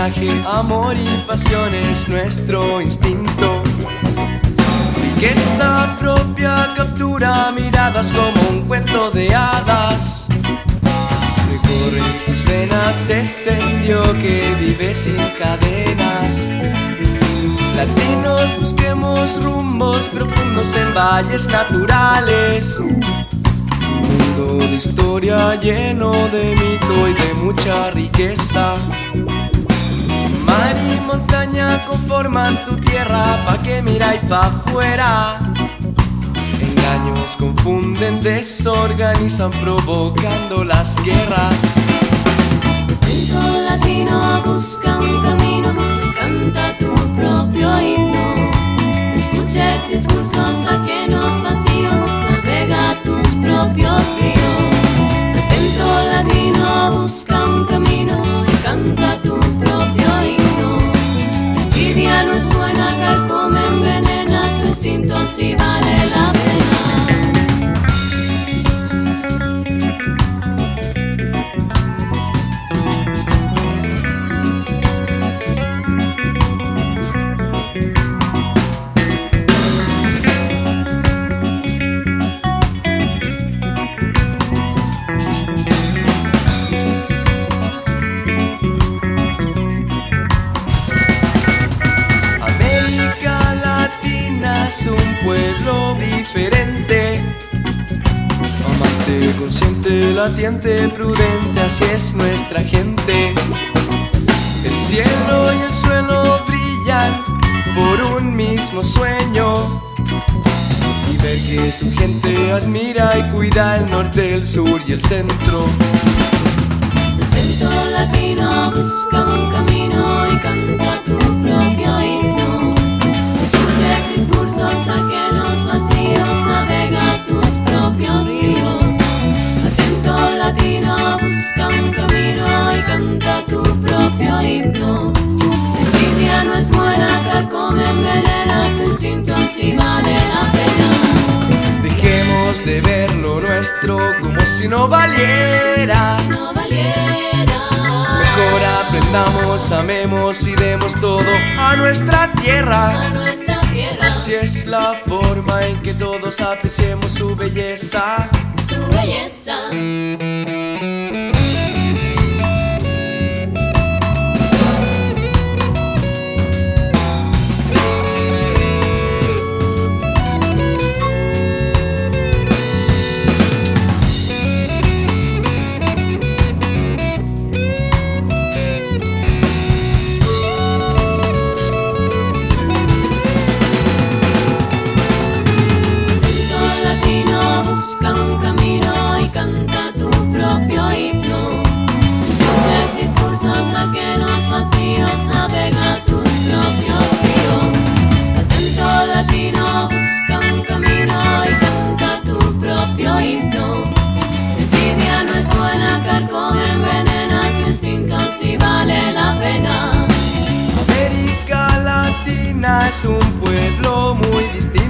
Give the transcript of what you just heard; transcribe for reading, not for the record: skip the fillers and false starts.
homenaje, amor y pasión es nuestro instinto. Riqueza propia captura miradas como un cuento de hadas. Recorre en tus venas ese indio que vive sin cadenas. Latinos busquemos rumbos profundos en valles naturales. Un mundo de historia lleno de mito y de mucha riqueza. Mar y montaña conforman tu tierra, pa' que miráis pa' afuera. Engaños confunden, desorganizan, provocando las guerras. Talento latino busca un camino, canta tu propio himno. Escuches discursos ajenos vacíos, navega tus propios ríos. Talento latino busca un camino y canta tu propio himno. La envidia no es buena, carcome, envenena tu instinto si vale la pena. Es un pueblo diferente, amante, consciente, latiente, prudente, así es nuestra gente. El cielo y el suelo brillan por un mismo sueño, y ver que su gente admira y cuida el norte, el sur y el centro. Talento latino busca un camino y canta tu propio himno. Escuches discursos ajenos vacíos, navega tus propios ríos. Talento latino busca un camino y canta tu propio himno. La envidia no es buena, carcome, envenena tu instinto si vale la pena. Dejemos de ver lo nuestro como si no valiera. Mejor aprendamos, amemos y demos todo a nuestra tierra. Así es la forma en que todos apreciemos su belleza. Su belleza. Navega tus propios ríos. Talento latino busca un camino y canta tu propio himno. La envidia no es buena, carcome, envenena tu instinto si vale la pena. América Latina es un pueblo muy distinto.